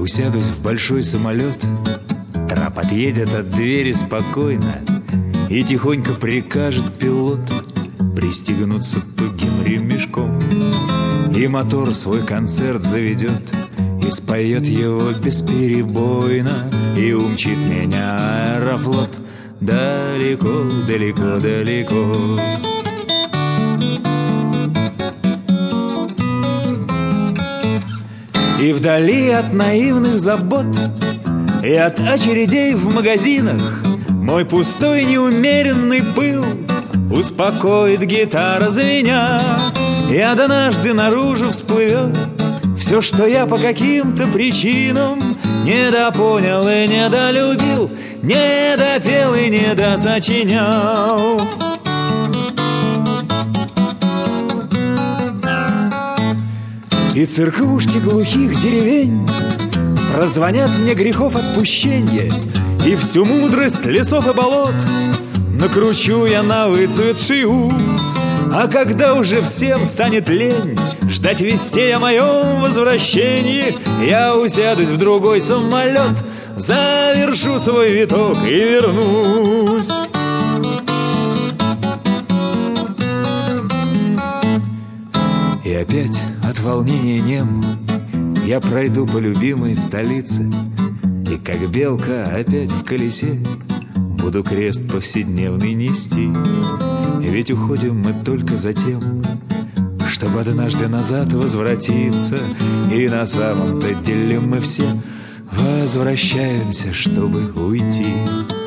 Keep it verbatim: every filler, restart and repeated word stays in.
усядусь в большой самолет, трап отъедет от двери спокойно, и тихонько прикажет пилот пристегнуться тугим ремешком. И мотор свой концерт заведет, и споет его бесперебойно, и умчит меня аэрофлот далеко, далеко, далеко. И вдали от наивных забот и от очередей в магазинах мой пустой неумеренный пыл успокоит гитара звеня. И однажды наружу всплывет все, что я по каким-то причинам недопонял и недолюбил, недопел и недосочинял. И церквушки глухих деревень прозвонят мне грехов отпущенья, и всю мудрость лесов и болот накручу я на выцветший ус. А когда уже всем станет лень ждать вестей о моем возвращении, я усядусь в другой самолет, завершу свой виток и вернусь. И опять от волнения нем я пройду по любимой столице, и как белка опять в колесе буду крест повседневный нести. Ведь уходим мы только за тем, чтобы однажды назад возвратиться, и на самом-то деле мы все возвращаемся, чтобы уйти.